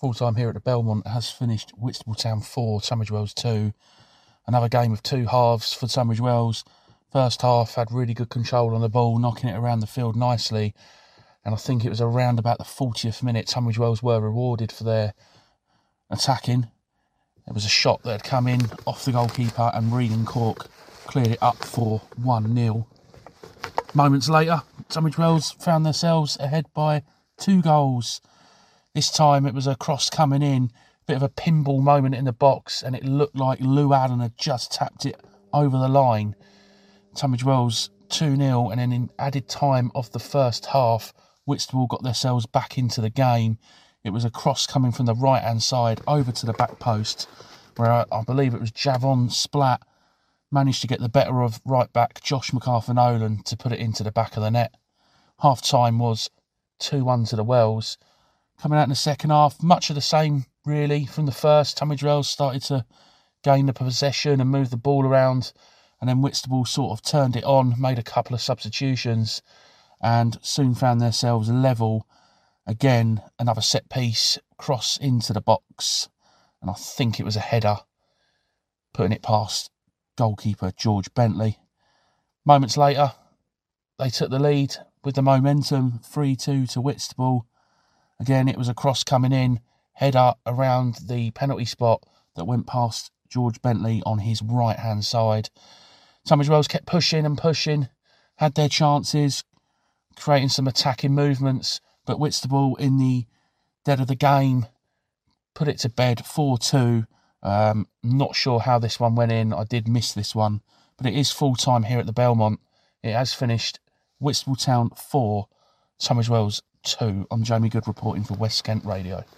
Full time here at the Belmont has finished Whitstable Town 4, Tunbridge Wells 2. Another game of two halves for Tunbridge Wells. First half had really good control on the ball, knocking it around the field nicely. And I think it was around about the 40th minute Tunbridge Wells were rewarded for their attacking. There was a shot that had come in off the goalkeeper and Regan Cork cleared it up for 1-0. Moments later, Tunbridge Wells found themselves ahead by 2 goals. This time it was a cross coming in, bit of a pinball moment in the box, and it looked like Lou Allen had just tapped it over the line. Tunbridge Wells 2-0, and then in added time of the first half, Whitstable got themselves back into the game. It was a cross coming from the right-hand side over to the back post, where I believe it was Javon Splat managed to get the better of right-back Josh McArthur-Nolan to put it into the back of the net. Half-time was 2-1 to the Wells. Coming out in the second half, much of the same, really, from the first. Tunbridge Wells started to gain the possession and move the ball around, and then Whitstable sort of turned it on, made a couple of substitutions, and soon found themselves level. Again, another set piece, cross into the box, and I think it was a header, putting it past goalkeeper George Bentley. Moments later, they took the lead with the momentum, 3-2 to Whitstable. Again, it was a cross coming in, header around the penalty spot that went past George Bentley on his right-hand side. Tunbridge Wells kept pushing and pushing, had their chances, creating some attacking movements, but Whitstable in the dead of the game put it to bed 4-2. Not sure how this one went in. I did miss this one, but it is full-time here at the Belmont. It has finished Whitstable Town 4, Tunbridge Wells 2. I'm Jamie Good reporting for West Kent Radio.